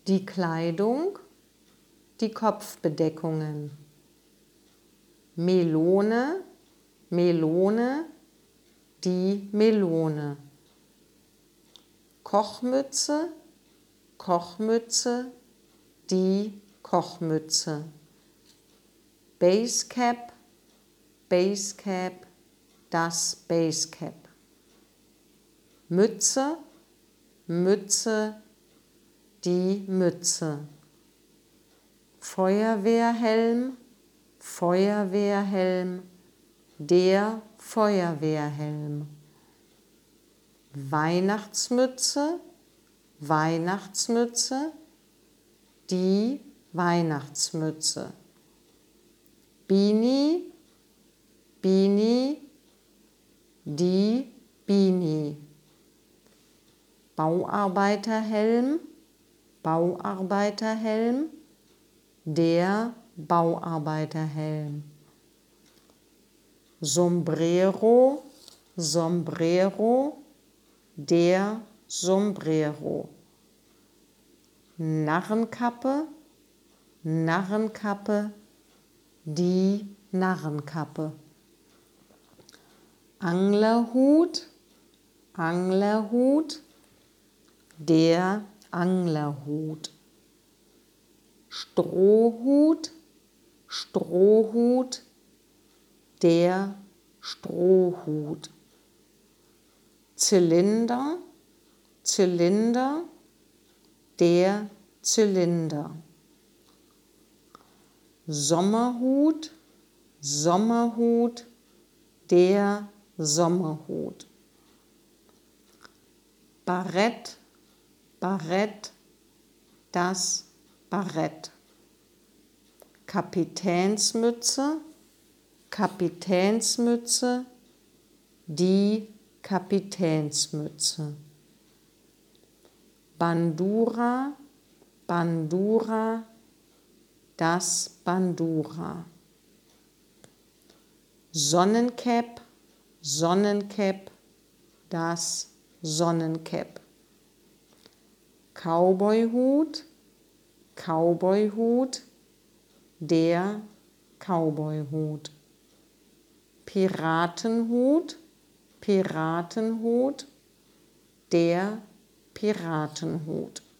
die Kleidung, die Kopfbedeckungen. Melone, Melone, die Melone. Kochmütze, Kochmütze, die Kochmütze. Basecap, Basecap, das Basecap. Mütze, Mütze, die Mütze. Feuerwehrhelm, Feuerwehrhelm, der Feuerwehrhelm. Weihnachtsmütze, Weihnachtsmütze, die Weihnachtsmütze. Beanie, Beanie, die Beanie. Bauarbeiterhelm, Bauarbeiterhelm, der Bauarbeiterhelm. Sombrero, Sombrero, der Sombrero. Narrenkappe, Narrenkappe, die Narrenkappe. Anglerhut, Anglerhut, der Anglerhut. Strohhut, Strohhut, der Strohhut. Zylinder, Zylinder, der Zylinder. Sommerhut, Sommerhut, der Sommerhut. Barett, Barett, das Barett. Kapitänsmütze, Kapitänsmütze, die Kapitänsmütze. Bandura, Bandura, das Bandura. Sonnencap, Sonnencap, das Sonnencap. Cowboyhut, Cowboyhut, der Cowboyhut. Piratenhut, Piratenhut, der Piratenhut.